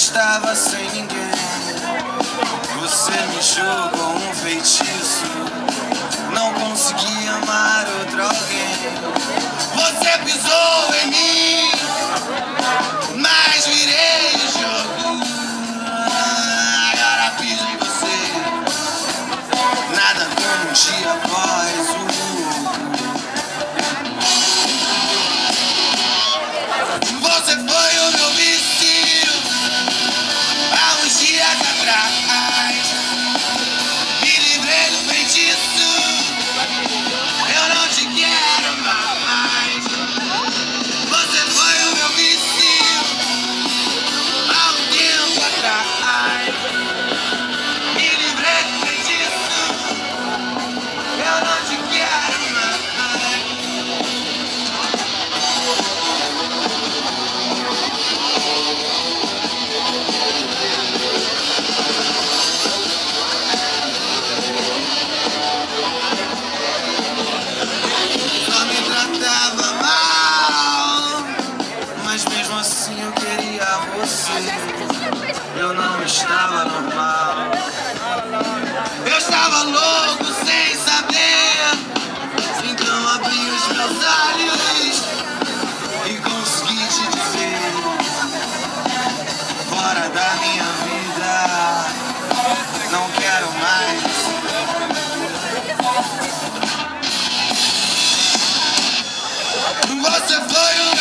estava sem ninguém. Você me jogou um feitiço, não consegui amar outro alguém. Você pisou em mim, mas virei o jogo. Agora piso em você, nada como um dia após o outro. Você foi o meu vício há uns dias atrás. Me livrei do feitiço, eu não te quero mais. Você foi o meu vício há um tempo atrás. Me livrei do feitiço, eu não te quero mais. Só me tratava mal, mas mesmo assim eu queria você. Eu não estava normal, eu estava louco sem saber. Então abri os meus olhos e consegui te dizer: fora da minha vida, não quero mais. Você foi o